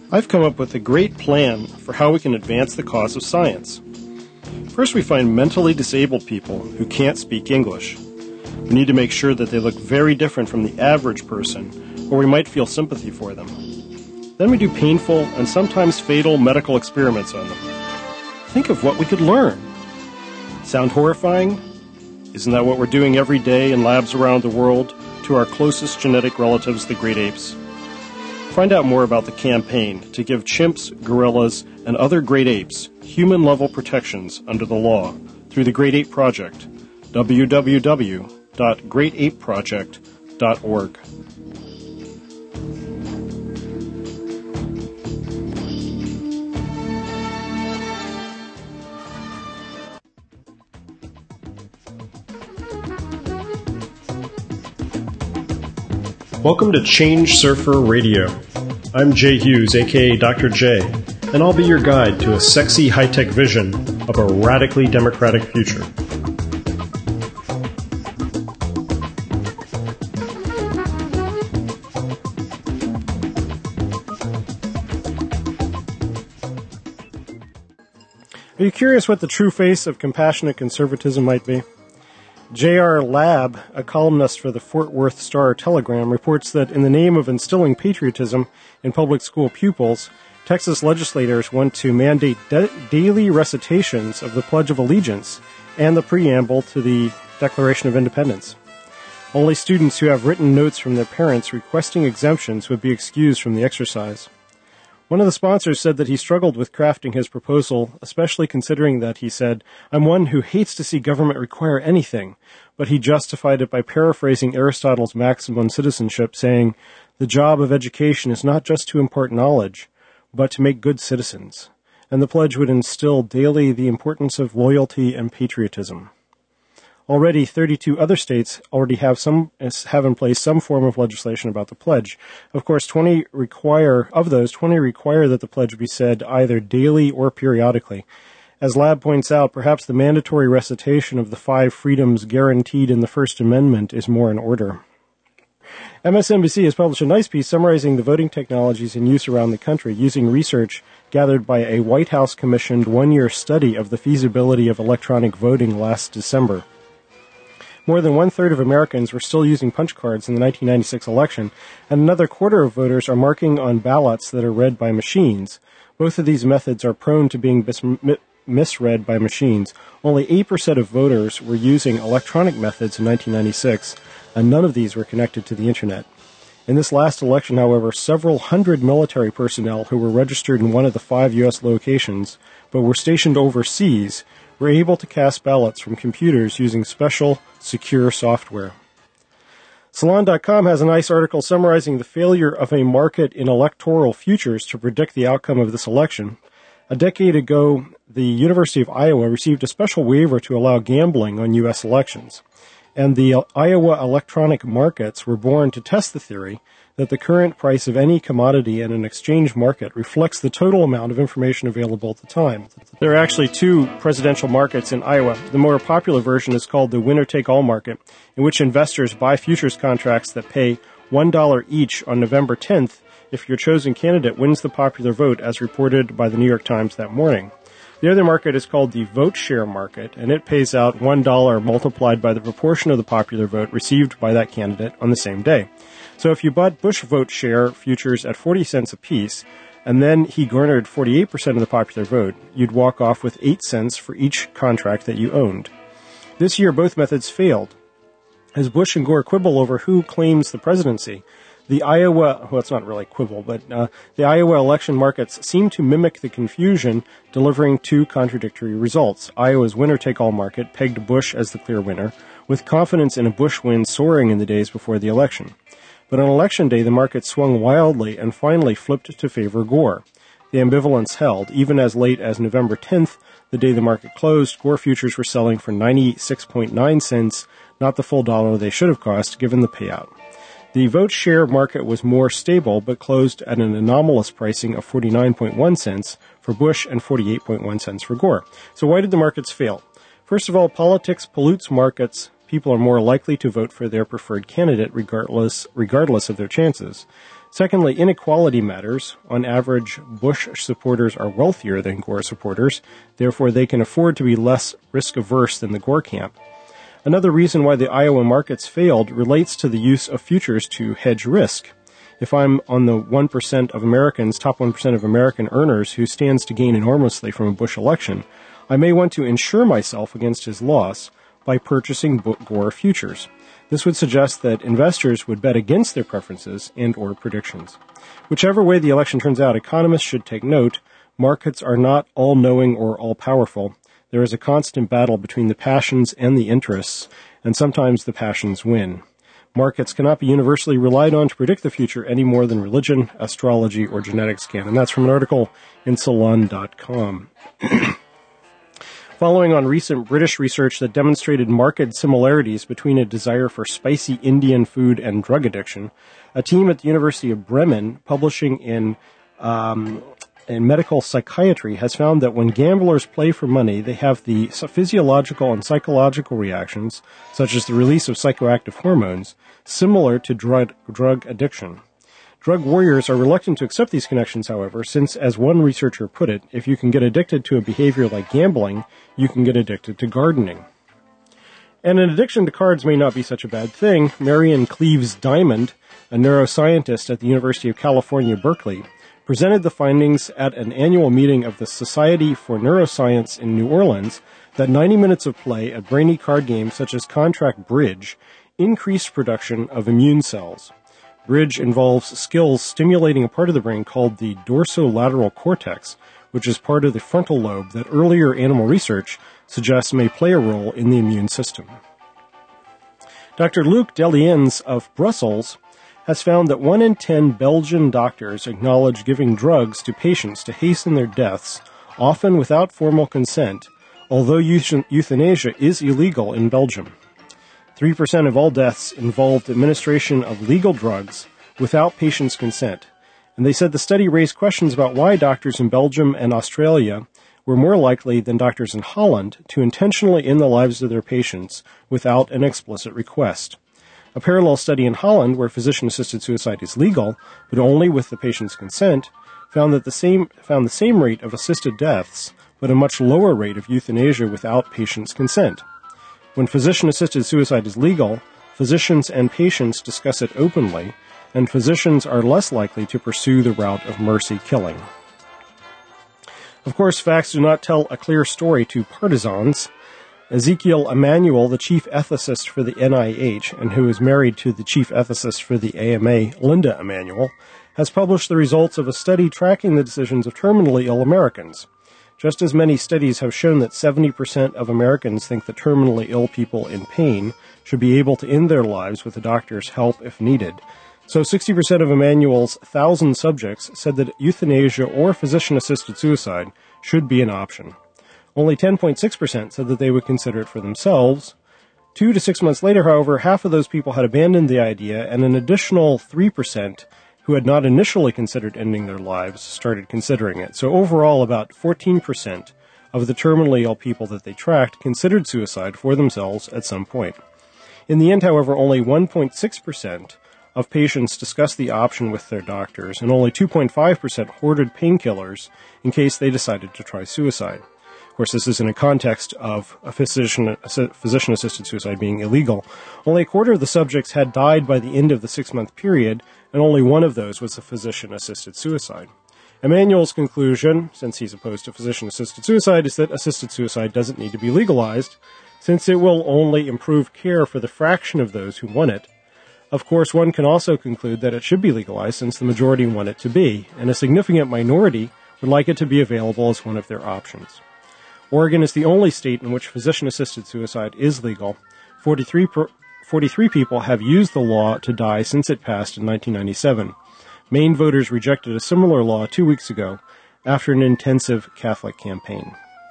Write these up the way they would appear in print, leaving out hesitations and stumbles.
I've come up with a great plan for how we can advance the cause of science. First, we find mentally disabled people who can't speak English. We need to make sure that they look very different from the average person, or we might feel sympathy for them. Then we do painful and sometimes fatal medical experiments on them. Think of what we could learn. Sound horrifying? Isn't that what we're doing every day in labs around the world to our closest genetic relatives, the great apes? Find out more about the campaign to give chimps, gorillas, and other great apes human-level protections under the law through the Great Ape Project, www.greatapeproject.org. Welcome to Change Surfer Radio. I'm Jay Hughes, aka Dr. J, and I'll be your guide to a sexy high-tech vision of a radically democratic future. Are you curious what the true face of compassionate conservatism might be? J.R. Labb, a columnist for the Fort Worth Star-Telegram, reports that in the name of instilling patriotism in public school pupils, Texas legislators want to mandate daily recitations of the Pledge of Allegiance and the preamble to the Declaration of Independence. Only students who have written notes from their parents requesting exemptions would be excused from the exercise. One of the sponsors said that he struggled with crafting his proposal, especially considering that, he said, "I'm one who hates to see government require anything," but he justified it by paraphrasing Aristotle's maxim on citizenship, saying, "The job of education is not just to impart knowledge, but to make good citizens," and the pledge would instill daily the importance of loyalty and patriotism. Already, 32 other states already have in place some form of legislation about the pledge. Of course, 20 require that the pledge be said either daily or periodically. As Labb points out, perhaps the mandatory recitation of the 5 freedoms guaranteed in the First Amendment is more in order. MSNBC has published a nice piece summarizing the voting technologies in use around the country using research gathered by a White House-commissioned one-year study of the feasibility of electronic voting last December. More than one-third of Americans were still using punch cards in the 1996 election, and another quarter of voters are marking on ballots that are read by machines. Both of these methods are prone to being misread by machines. Only 8% of voters were using electronic methods in 1996, and none of these were connected to the Internet. In this last election, however, several hundred military personnel who were registered in one of the 5 U.S. locations, but were stationed overseas, were able to cast ballots from computers using special, secure software. Salon.com has a nice article summarizing the failure of a market in electoral futures to predict the outcome of this election. A decade ago, the University of Iowa received a special waiver to allow gambling on U.S. elections, and the Iowa electronic markets were born to test the theory that the current price of any commodity in an exchange market reflects the total amount of information available at the time. There are actually 2 presidential markets in Iowa. The more popular version is called the winner-take-all market, in which investors buy futures contracts that pay $1 each on November 10th if your chosen candidate wins the popular vote, as reported by the New York Times that morning. The other market is called the vote share market, and it pays out $1 multiplied by the proportion of the popular vote received by that candidate on the same day. So if you bought Bush vote share futures at 40 cents apiece, and then he garnered 48% of the popular vote, you'd walk off with 8 cents for each contract that you owned. This year, both methods failed. As Bush and Gore quibble over who claims the presidency, the Iowa election markets seem to mimic the confusion, delivering 2 contradictory results. Iowa's winner-take-all market pegged Bush as the clear winner, with confidence in a Bush win soaring in the days before the election. But on Election Day, the market swung wildly and finally flipped to favor Gore. The ambivalence held. Even as late as November 10th, the day the market closed, Gore futures were selling for 96.9 cents, not the full dollar they should have cost, given the payout. The vote share market was more stable, but closed at an anomalous pricing of 49.1 cents for Bush and 48.1 cents for Gore. So why did the markets fail? First of all, politics pollutes markets. People are more likely to vote for their preferred candidate regardless of their chances. Secondly, inequality matters. On average, Bush supporters are wealthier than Gore supporters. Therefore, they can afford to be less risk-averse than the Gore camp. Another reason why the Iowa markets failed relates to the use of futures to hedge risk. If I'm on the 1% of Americans, top 1% of American earners who stands to gain enormously from a Bush election, I may want to insure myself against his loss by purchasing Gore futures. This would suggest that investors would bet against their preferences and or predictions. Whichever way the election turns out, economists should take note, markets are not all-knowing or all-powerful. There is a constant battle between the passions and the interests, and sometimes the passions win. Markets cannot be universally relied on to predict the future any more than religion, astrology, or genetics can. And that's from an article in Salon.com. Following on recent British research that demonstrated marked similarities between a desire for spicy Indian food and drug addiction, a team at the University of Bremen, publishing in medical psychiatry, has found that when gamblers play for money, they have the physiological and psychological reactions, such as the release of psychoactive hormones, similar to drug addiction. Drug warriors are reluctant to accept these connections, however, since, as one researcher put it, if you can get addicted to a behavior like gambling, you can get addicted to gardening. And an addiction to cards may not be such a bad thing. Marion Cleaves Diamond, a neuroscientist at the University of California, Berkeley, presented the findings at an annual meeting of the Society for Neuroscience in New Orleans that 90 minutes of play at brainy card games such as Contract Bridge increased production of immune cells. Bridge involves skills stimulating a part of the brain called the dorsolateral cortex, which is part of the frontal lobe that earlier animal research suggests may play a role in the immune system. Dr. Luc Deliens of Brussels has found that 1 in 10 Belgian doctors acknowledge giving drugs to patients to hasten their deaths, often without formal consent, although euthanasia is illegal in Belgium. 3% of all deaths involved administration of legal drugs without patients' consent. And they said the study raised questions about why doctors in Belgium and Australia were more likely than doctors in Holland to intentionally end the lives of their patients without an explicit request. A parallel study in Holland, where physician-assisted suicide is legal, but only with the patient's consent, found the same rate of assisted deaths, but a much lower rate of euthanasia without patients' consent. When physician-assisted suicide is legal, physicians and patients discuss it openly, and physicians are less likely to pursue the route of mercy killing. Of course, facts do not tell a clear story to partisans. Ezekiel Emanuel, the chief ethicist for the NIH, and who is married to the chief ethicist for the AMA, Linda Emanuel, has published the results of a study tracking the decisions of terminally ill Americans. Just as many studies have shown that 70% of Americans think that terminally ill people in pain should be able to end their lives with a doctor's help if needed, so 60% of Emanuel's 1,000 subjects said that euthanasia or physician-assisted suicide should be an option. Only 10.6% said that they would consider it for themselves. 2 to 6 months later, however, half of those people had abandoned the idea, and an additional 3% who had not initially considered ending their lives started considering it. So overall, about 14% of the terminally ill people that they tracked considered suicide for themselves at some point. In the end, however, only 1.6% of patients discussed the option with their doctors, and only 2.5% hoarded painkillers in case they decided to try suicide. Of course, this is in a context of a physician-assisted suicide being illegal. Only a quarter of the subjects had died by the end of the 6-month period, and only one of those was a physician-assisted suicide. Emanuel's conclusion, since he's opposed to physician-assisted suicide, is that assisted suicide doesn't need to be legalized, since it will only improve care for the fraction of those who want it. Of course, one can also conclude that it should be legalized since the majority want it to be, and a significant minority would like it to be available as one of their options. Oregon is the only state in which physician-assisted suicide is legal. 43 people have used the law to die since it passed in 1997. Maine voters rejected a similar law 2 weeks ago after an intensive Catholic campaign.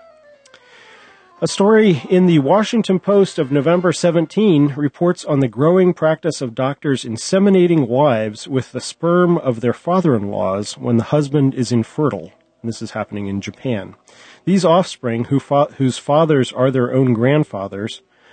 A story in the Washington Post of November 17 reports on the growing practice of doctors inseminating wives with the sperm of their father-in-laws when the husband is infertile. This is happening in Japan. These offspring, whose fathers are their own grandfathers,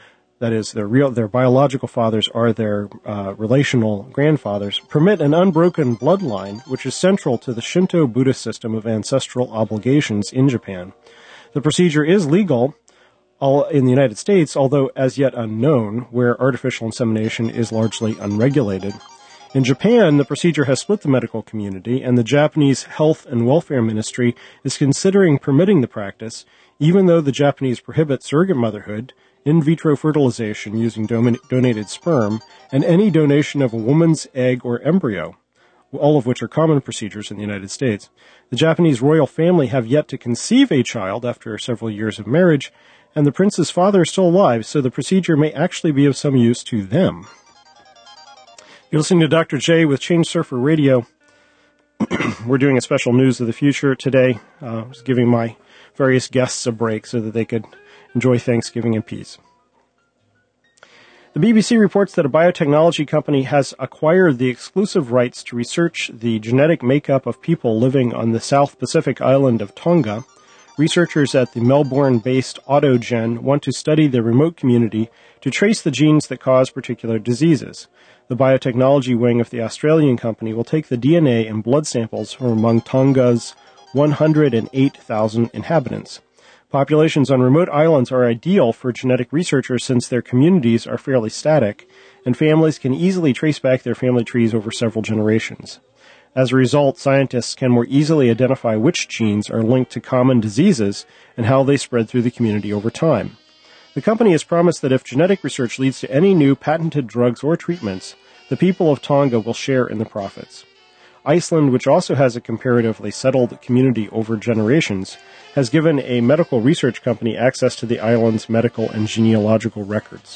that is, their biological fathers are their relational grandfathers, permit an unbroken bloodline, which is central to the Shinto Buddhist system of ancestral obligations in Japan. The procedure is legal in the United States, although as yet unknown, where artificial insemination is largely unregulated. In Japan, the procedure has split the medical community, and the Japanese Health and Welfare Ministry is considering permitting the practice, even though the Japanese prohibit surrogate motherhood, in vitro fertilization using donated sperm, and any donation of a woman's egg or embryo, all of which are common procedures in the United States. The Japanese royal family have yet to conceive a child after several years of marriage, and the prince's father is still alive, so the procedure may actually be of some use to them. You're listening to Dr. J with Change Surfer Radio. We're doing a special News of the Future today. I was giving my various guests a break so that they could enjoy Thanksgiving in peace. The BBC reports that a biotechnology company has acquired the exclusive rights to research the genetic makeup of people living on the South Pacific island of Tonga. Researchers at the Melbourne-based AutoGen want to study the remote community to trace the genes that cause particular diseases. The biotechnology wing of the Australian company will take the DNA and blood samples from among Tonga's 108,000 inhabitants. Populations on remote islands are ideal for genetic researchers since their communities are fairly static, and families can easily trace back their family trees over several generations. As a result, scientists can more easily identify which genes are linked to common diseases and how they spread through the community over time. The company has promised that if genetic research leads to any new patented drugs or treatments, the people of Tonga will share in the profits. Iceland, which also has a comparatively settled community over generations, has given a medical research company access to the island's medical and genealogical records.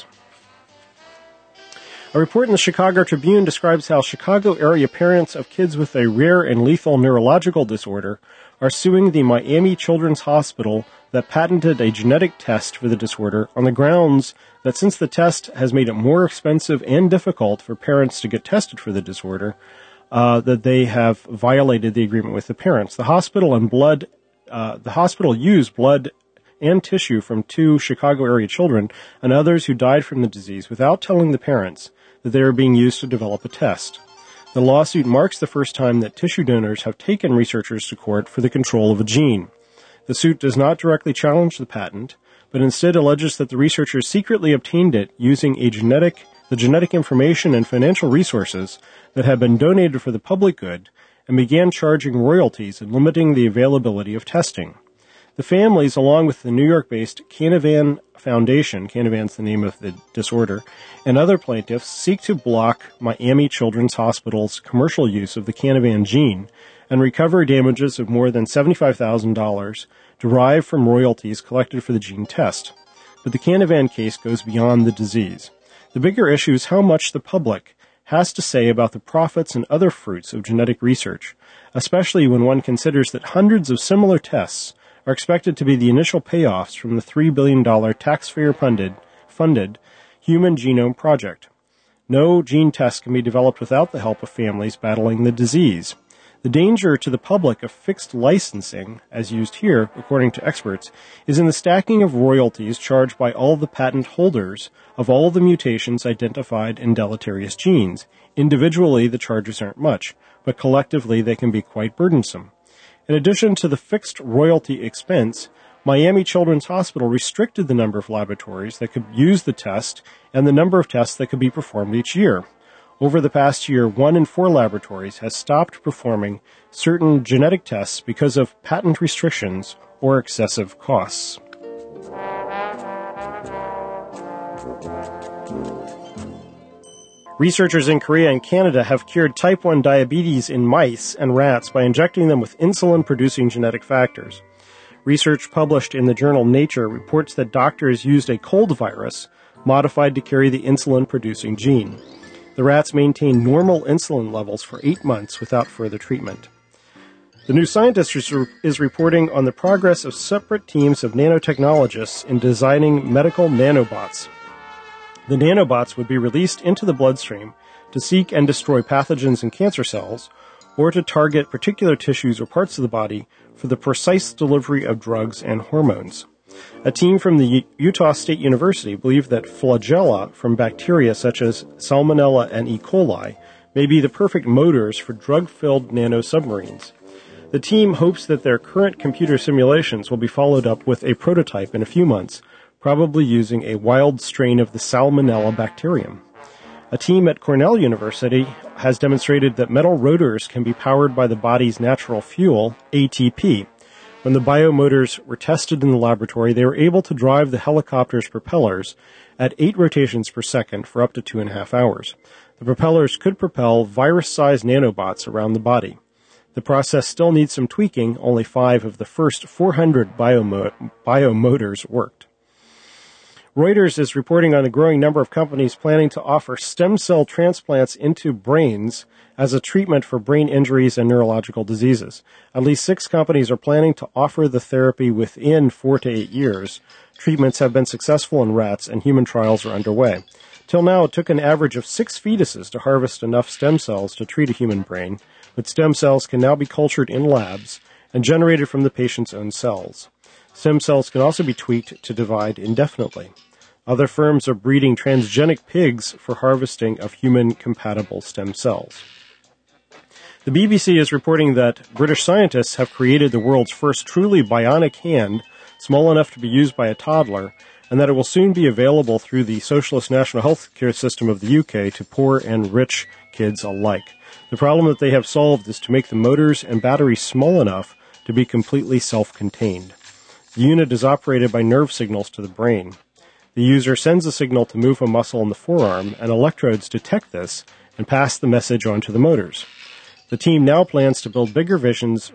A report in the Chicago Tribune describes how Chicago area parents of kids with a rare and lethal neurological disorder are suing the Miami Children's Hospital that patented a genetic test for the disorder on the grounds that since the test has made it more expensive and difficult for parents to get tested for the disorder, that they have violated the agreement with the parents. The hospital used blood and tissue from 2 Chicago area children and others who died from the disease without telling the parents that they are being used to develop a test. The lawsuit marks the first time that tissue donors have taken researchers to court for the control of a gene. The suit does not directly challenge the patent, but instead alleges that the researchers secretly obtained it using the genetic information and financial resources that had been donated for the public good and began charging royalties and limiting the availability of testing. The families, along with the New York-based Canavan Foundation, Canavan's the name of the disorder, and other plaintiffs seek to block Miami Children's Hospital's commercial use of the Canavan gene and recover damages of more than $75,000 derived from royalties collected for the gene test. But the Canavan case goes beyond the disease. The bigger issue is how much the public has to say about the profits and other fruits of genetic research, especially when one considers that hundreds of similar tests are expected to be the initial payoffs from the $3 billion taxpayer-funded Human Genome Project. No gene test can be developed without the help of families battling the disease. The danger to the public of fixed licensing, as used here, according to experts, is in the stacking of royalties charged by all the patent holders of all the mutations identified in deleterious genes. Individually, the charges aren't much, but collectively they can be quite burdensome. In addition to the fixed royalty expense, Miami Children's Hospital restricted the number of laboratories that could use the test and the number of tests that could be performed each year. Over the past year, 1 in 4 laboratories has stopped performing certain genetic tests because of patent restrictions or excessive costs. Researchers in Korea and Canada have cured type 1 diabetes in mice and rats by injecting them with insulin-producing genetic factors. Research published in the journal Nature reports that doctors used a cold virus modified to carry the insulin-producing gene. The rats maintained normal insulin levels for 8 months without further treatment. The New Scientist is reporting on the progress of separate teams of nanotechnologists in designing medical nanobots. The nanobots would be released into the bloodstream to seek and destroy pathogens in cancer cells or to target particular tissues or parts of the body for the precise delivery of drugs and hormones. A team from the Utah State University believe that flagella from bacteria such as Salmonella and E. coli may be the perfect motors for drug-filled nano-submarines. The team hopes that their current computer simulations will be followed up with a prototype in a few months, probably using a wild strain of the Salmonella bacterium. A team at Cornell University has demonstrated that metal rotors can be powered by the body's natural fuel, ATP. When the biomotors were tested in the laboratory, they were able to drive the helicopter's propellers at 8 rotations per second for up to 2.5 hours. The propellers could propel virus-sized nanobots around the body. The process still needs some tweaking. Only 5 of the first 400 biomotors worked. Reuters is reporting on a growing number of companies planning to offer stem cell transplants into brains as a treatment for brain injuries and neurological diseases. At least 6 companies are planning to offer the therapy within 4 to 8 years. Treatments have been successful in rats, and human trials are underway. Till now, it took an average of 6 fetuses to harvest enough stem cells to treat a human brain, but stem cells can now be cultured in labs and generated from the patient's own cells. Stem cells can also be tweaked to divide indefinitely. Other firms are breeding transgenic pigs for harvesting of human-compatible stem cells. The BBC is reporting that British scientists have created the world's first truly bionic hand, small enough to be used by a toddler, and that it will soon be available through the Socialist National Health Care System of the UK to poor and rich kids alike. The problem that they have solved is to make the motors and batteries small enough to be completely self-contained. The unit is operated by nerve signals to the brain. The user sends a signal to move a muscle in the forearm, and electrodes detect this and pass the message on to the motors. The team now plans to build bigger versions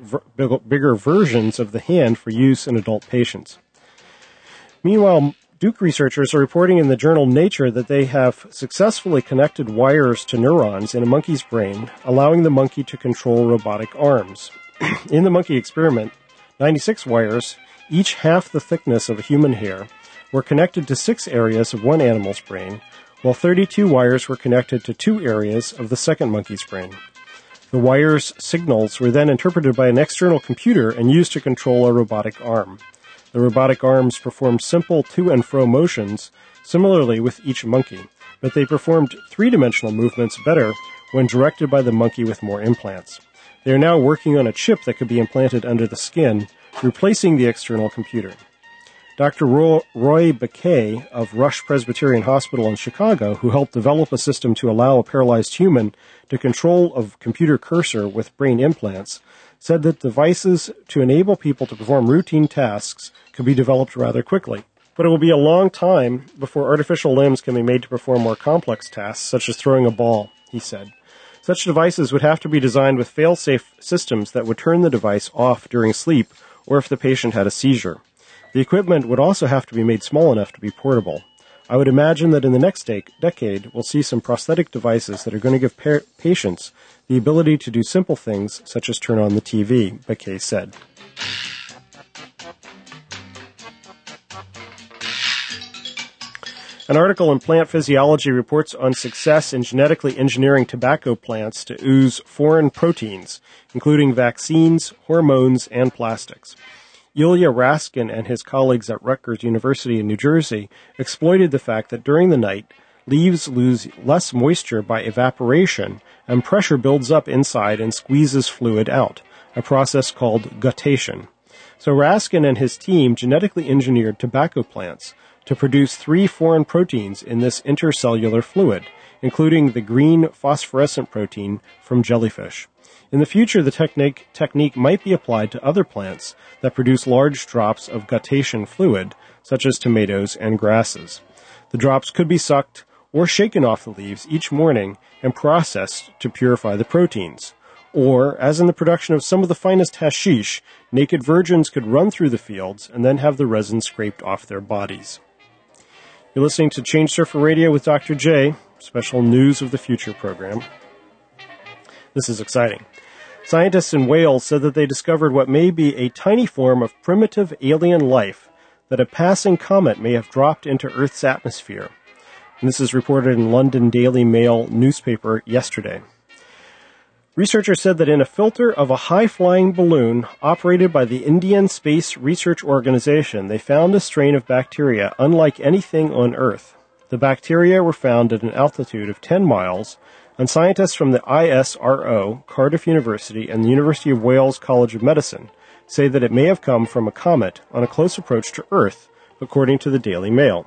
of the hand for use in adult patients. Meanwhile, Duke researchers are reporting in the journal Nature that they have successfully connected wires to neurons in a monkey's brain, allowing the monkey to control robotic arms. In the monkey experiment, 96 wires, each half the thickness of a human hair, were connected to 6 areas of one animal's brain, while 32 wires were connected to 2 areas of the second monkey's brain. The wires' signals were then interpreted by an external computer and used to control a robotic arm. The robotic arms performed simple to and fro motions, similarly with each monkey, but they performed 3-dimensional movements better when directed by the monkey with more implants. They are now working on a chip that could be implanted under the skin, replacing the external computer. Dr. Roy Baquet of Rush Presbyterian Hospital in Chicago, who helped develop a system to allow a paralyzed human to control a computer cursor with brain implants, said that devices to enable people to perform routine tasks could be developed rather quickly. But it will be a long time before artificial limbs can be made to perform more complex tasks, such as throwing a ball, he said. Such devices would have to be designed with fail-safe systems that would turn the device off during sleep or if the patient had a seizure. The equipment would also have to be made small enough to be portable. I would imagine that in the next decade, we'll see some prosthetic devices that are going to give patients the ability to do simple things such as turn on the TV, Baquet said. An article in Plant Physiology reports on success in genetically engineering tobacco plants to ooze foreign proteins, including vaccines, hormones, and plastics. Ilya Raskin and his colleagues at Rutgers University in New Jersey exploited the fact that during the night, leaves lose less moisture by evaporation and pressure builds up inside and squeezes fluid out, a process called guttation. So Raskin and his team genetically engineered tobacco plants to produce 3 foreign proteins in this intercellular fluid, including the green phosphorescent protein from jellyfish. In the future, the technique might be applied to other plants that produce large drops of guttation fluid, such as tomatoes and grasses. The drops could be sucked or shaken off the leaves each morning and processed to purify the proteins. Or, as in the production of some of the finest hashish, naked virgins could run through the fields and then have the resin scraped off their bodies. You're listening to Change Surfer Radio with Dr. J, special News of the Future program. This is exciting. Scientists in Wales said that they discovered what may be a tiny form of primitive alien life that a passing comet may have dropped into Earth's atmosphere. And this is reported in London Daily Mail newspaper yesterday. Researchers said that in a filter of a high-flying balloon operated by the Indian Space Research Organization, they found a strain of bacteria unlike anything on Earth. The bacteria were found at an altitude of 10 miles, and scientists from the ISRO, Cardiff University, and the University of Wales College of Medicine say that it may have come from a comet on a close approach to Earth, according to the Daily Mail.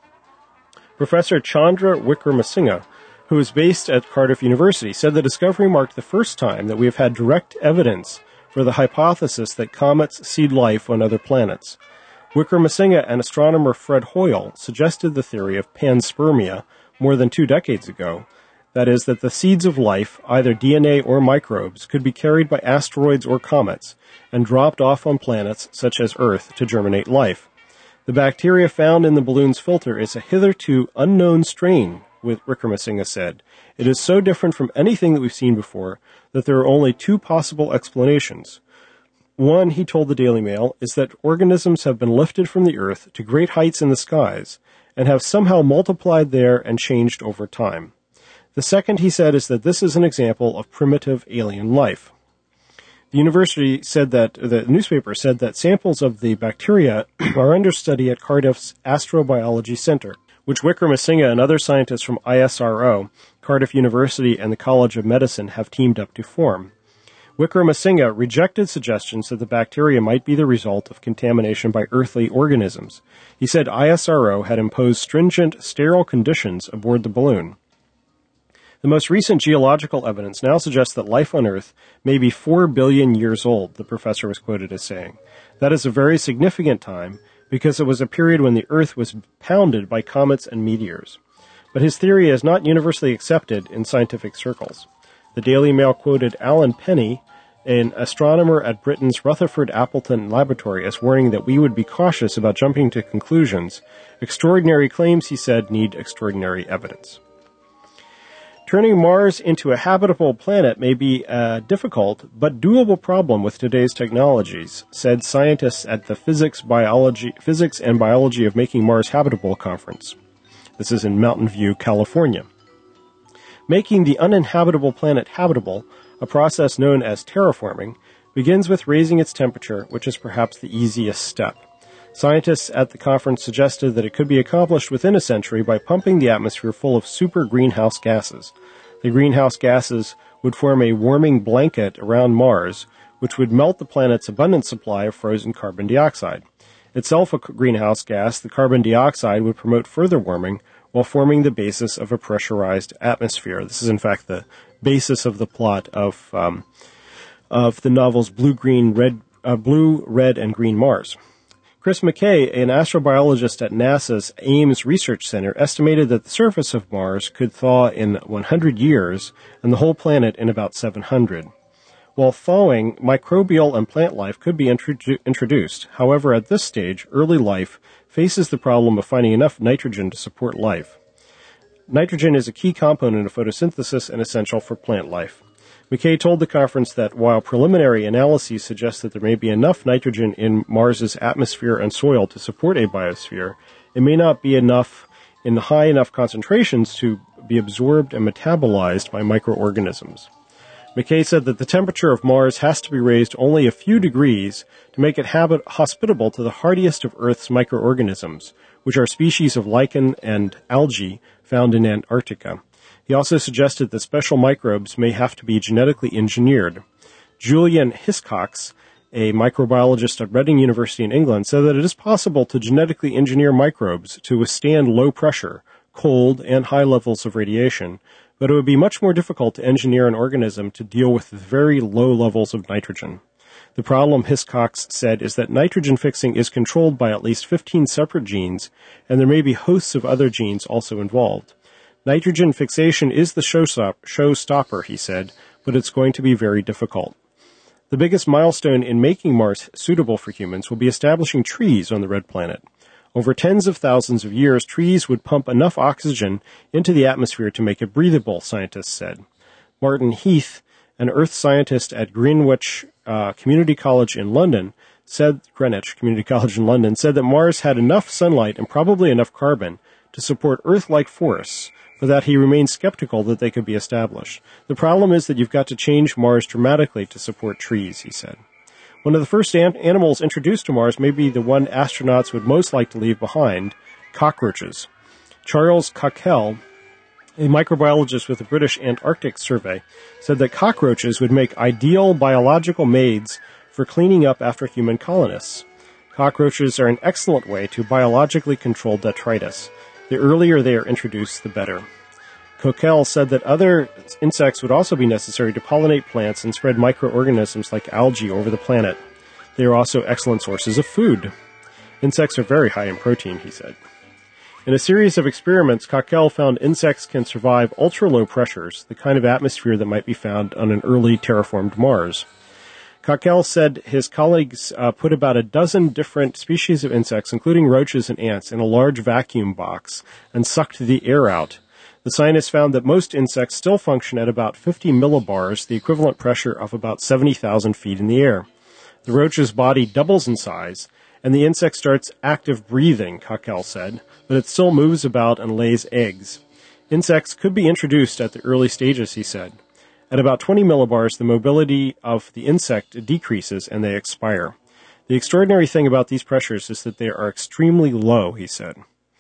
Professor Chandra Wickramasinghe, who is based at Cardiff University, said the discovery marked the first time that we have had direct evidence for the hypothesis that comets seed life on other planets. Wickramasinghe and astronomer Fred Hoyle suggested the theory of panspermia more than 2 decades ago, that is, that the seeds of life, either DNA or microbes, could be carried by asteroids or comets and dropped off on planets such as Earth to germinate life. The bacteria found in the balloon's filter is a hitherto unknown strain, Wickramasinghe said. It is so different from anything that we've seen before that there are only 2 possible explanations. One, he told the Daily Mail, is that organisms have been lifted from the Earth to great heights in the skies and have somehow multiplied there and changed over time. The second, he said, is that this is an example of primitive alien life. The newspaper said that samples of the bacteria are under study at Cardiff's Astrobiology Center, which Wickramasinghe and other scientists from ISRO, Cardiff University, and the College of Medicine have teamed up to form. Wickramasinghe rejected suggestions that the bacteria might be the result of contamination by earthly organisms. He said ISRO had imposed stringent, sterile conditions aboard the balloon. The most recent geological evidence now suggests that life on Earth may be 4 billion years old, the professor was quoted as saying. That is a very significant time, because it was a period when the Earth was pounded by comets and meteors. But his theory is not universally accepted in scientific circles. The Daily Mail quoted Alan Penny, an astronomer at Britain's Rutherford Appleton Laboratory, as warning that we would be cautious about jumping to conclusions. Extraordinary claims, he said, need extraordinary evidence. Turning Mars into a habitable planet may be a difficult but doable problem with today's technologies, said scientists at the Physics and Biology of Making Mars Habitable conference. This is in Mountain View, California. Making the uninhabitable planet habitable, a process known as terraforming, begins with raising its temperature, which is perhaps the easiest step. Scientists at the conference suggested that it could be accomplished within a century by pumping the atmosphere full of super greenhouse gases. The greenhouse gases would form a warming blanket around Mars, which would melt the planet's abundant supply of frozen carbon dioxide. Itself a greenhouse gas, the carbon dioxide would promote further warming while forming the basis of a pressurized atmosphere. This is, in fact, the basis of the plot of the novels Blue, Red, and Green Mars. Chris McKay, an astrobiologist at NASA's Ames Research Center, estimated that the surface of Mars could thaw in 100 years and the whole planet in about 700. While thawing, microbial and plant life could be introduced. However, at this stage, early life faces the problem of finding enough nitrogen to support life. Nitrogen is a key component of photosynthesis and essential for plant life. McKay told the conference that while preliminary analyses suggest that there may be enough nitrogen in Mars's atmosphere and soil to support a biosphere, it may not be enough in high enough concentrations to be absorbed and metabolized by microorganisms. McKay said that the temperature of Mars has to be raised only a few degrees to make it hospitable to the hardiest of Earth's microorganisms, which are species of lichen and algae found in Antarctica. He also suggested that special microbes may have to be genetically engineered. Julian Hiscox, a microbiologist at Reading University in England, said that it is possible to genetically engineer microbes to withstand low pressure, cold, and high levels of radiation, but it would be much more difficult to engineer an organism to deal with very low levels of nitrogen. The problem, Hiscox said, is that nitrogen fixing is controlled by at least 15 separate genes, and there may be hosts of other genes also involved. Nitrogen fixation is the showstopper, he said, but it's going to be very difficult. The biggest milestone in making Mars suitable for humans will be establishing trees on the red planet. Over tens of thousands of years, trees would pump enough oxygen into the atmosphere to make it breathable, scientists said. Martin Heath, an earth scientist at Greenwich Community College in London, said that Mars had enough sunlight and probably enough carbon to support Earth-like forests but that he remains skeptical that they could be established. The problem is that you've got to change Mars dramatically to support trees, he said. One of the first animals introduced to Mars may be the one astronauts would most like to leave behind, cockroaches. Charles Cockell, a microbiologist with the British Antarctic Survey, said that cockroaches would make ideal biological maids for cleaning up after human colonists. Cockroaches are an excellent way to biologically control detritus. The earlier they are introduced, the better. Cockell said that other insects would also be necessary to pollinate plants and spread microorganisms like algae over the planet. They are also excellent sources of food. Insects are very high in protein, he said. In a series of experiments, Cockell found insects can survive ultra-low pressures, the kind of atmosphere that might be found on an early terraformed Mars. Cockell said his colleagues put about a dozen different species of insects, including roaches and ants, in a large vacuum box and sucked the air out. The scientists found that most insects still function at about 50 millibars, the equivalent pressure of about 70,000 feet in the air. The roach's body doubles in size, and the insect starts active breathing, Cockell said, but it still moves about and lays eggs. Insects could be introduced at the early stages, he said. At about 20 millibars, the mobility of the insect decreases and they expire. The extraordinary thing about these pressures is that they are extremely low, he said.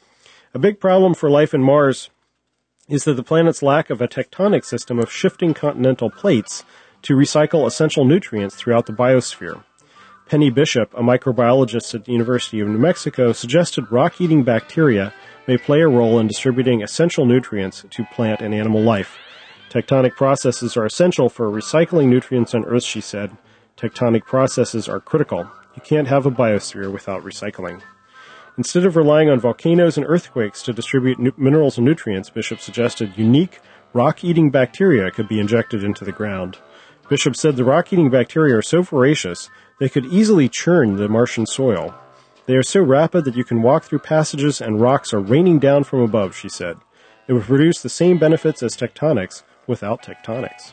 A big problem for life in Mars is that the planet's lack of a tectonic system of shifting continental plates to recycle essential nutrients throughout the biosphere. Penny Bishop, a microbiologist at the University of New Mexico, suggested rock-eating bacteria may play a role in distributing essential nutrients to plant and animal life. Tectonic processes are essential for recycling nutrients on Earth, she said. Tectonic processes are critical. You can't have a biosphere without recycling. Instead of relying on volcanoes and earthquakes to distribute minerals and nutrients, Bishop suggested unique rock-eating bacteria could be injected into the ground. Bishop said the rock-eating bacteria are so voracious they could easily churn the Martian soil. They are so rapid that you can walk through passages and rocks are raining down from above, she said. It would produce the same benefits as tectonics without tectonics.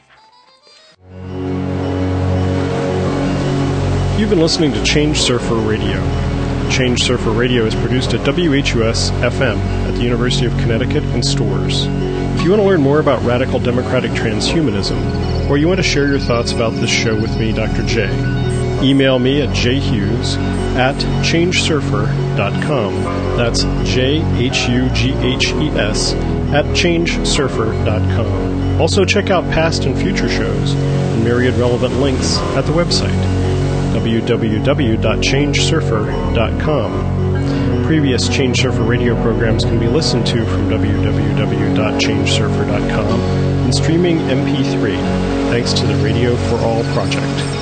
You've been listening to Change Surfer Radio. Change Surfer Radio is produced at WHUS-FM at the University of Connecticut in Storrs. If you want to learn more about radical democratic transhumanism, or you want to share your thoughts about this show with me, Dr. J, email me at jhughes@changesurfer.com. That's JHUGHES @changesurfer.com. Also check out past and future shows and myriad relevant links at the website, www.changesurfer.com. Previous Change Surfer radio programs can be listened to from www.changesurfer.com and streaming MP3, thanks to the Radio for All project.